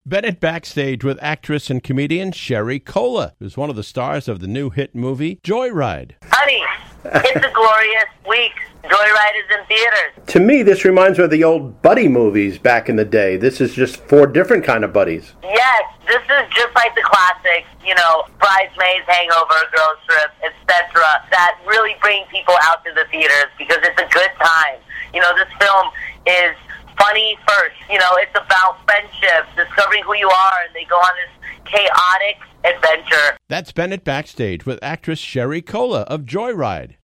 Bennett backstage with actress and comedian Sherry Cola, who's one of the stars of the new hit movie Joyride. Honey, it's a glorious week. Joyride is in theaters. To me, this reminds me of the old buddy movies back in the day. This is just 4 different kind of buddies. Yes, this is just like the classics, Bridesmaids, Hangover, Girls Trip, etc., that really bring people out to the theaters because it's a good time. This film is funny first. It's about friendship, discovering who you are, and they go on this chaotic adventure. That's Bennett backstage with actress Sherry Cola of Joyride.